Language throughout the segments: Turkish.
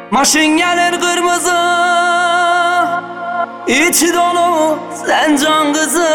Maşın gelir kırmızı, içi dolu sen can kızı.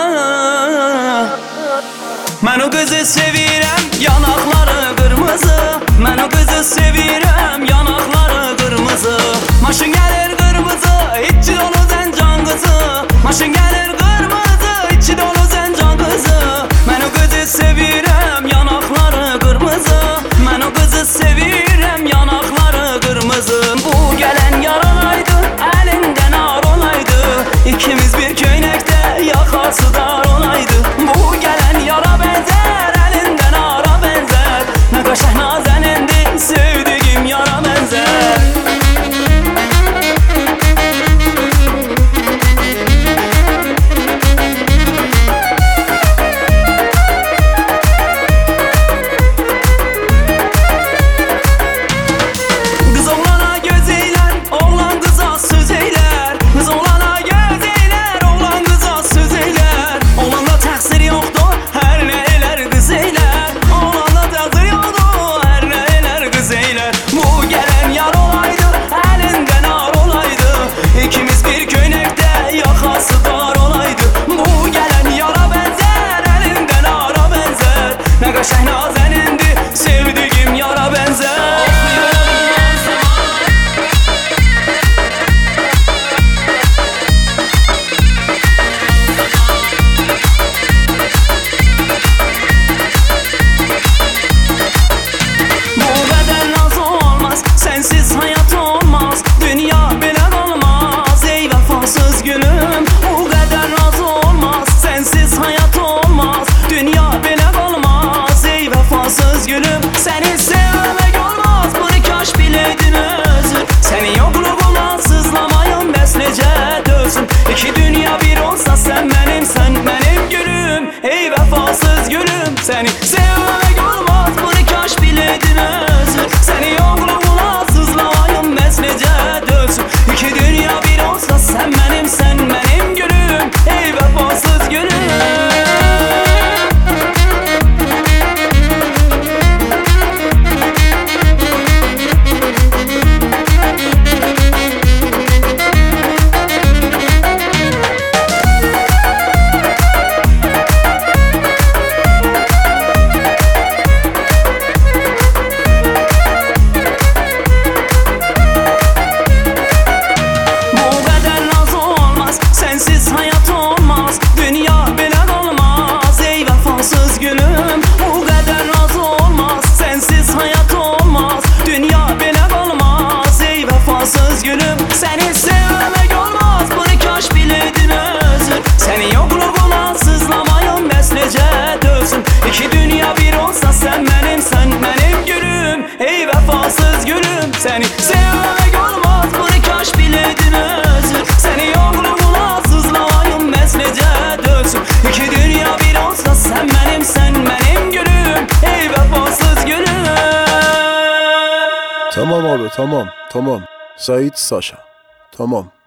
Ben o kızı sevirem, yanakları kırmızı. Ben o kızı sevirem, yanakları kırmızı. Maşın gelir kırmızı, içi dolu sen can kızı. Maşın gelir kırmızı, içi dolu sen can kızı. Ben o kızı sevirem, yanakları kırmızı. Ben o kızı sevirem, yanakları kırmızı. Bu gelen yaralaydı, elinden ağır olaydı. İkimiz bir köynekte yakası dar olaydı. Bu gelen yara benzer, elinden ağıra benzer. Ne kaşah nazenendi, sevdiğim yara benzer. Şehnazenendi, sevdiğim yara benzer. Bu beden naz olmaz, sensiz hayat olmaz. Dünya bile olmaz, ey vefasız gülüm. Bu kadar naz olmaz, sensiz hayat olmaz. Dünya bile olmaz, ey vefasız gülüm. Seni sevmek olmaz, bunu kaş bileydin özür. Senin yokluğuna sızlamayım besnece dözüm. İki dünya bir olsa sen benim, sen benim gülüm. Ey vefasız gülüm, seni sevmek olmaz, bunu kaş bileydin özür. Senin yokluğuna sızlamayım besnece dözüm. İki dünya bir olsa sen benim, sen benim gülüm. Ey vefasız gülüm. Sensiz hayat olmaz, dünya bile olmaz, ey vefasız gülüm. Bu kadar naz olmaz, sensiz hayat olmaz. Dünya bile olmaz, ey vefasız gülüm. Seni sevmek olmaz, bunu kaş bileydin özür. Senin yokluğuna sızlamayım besnece dözüm. İki dünya bir olsa sen benim, sen benim gülüm. Ey vefasız gülüm, seni sevmek olmaz, bunu kaş bileydin özür. Senin yokluğuna sızlamayım besnece dözüm. İki dünya bir olsa sen benim, sen benim gülüm. Ey vefasız gülüm. Tamam abi, tamam. Sait Saşa. Tamam.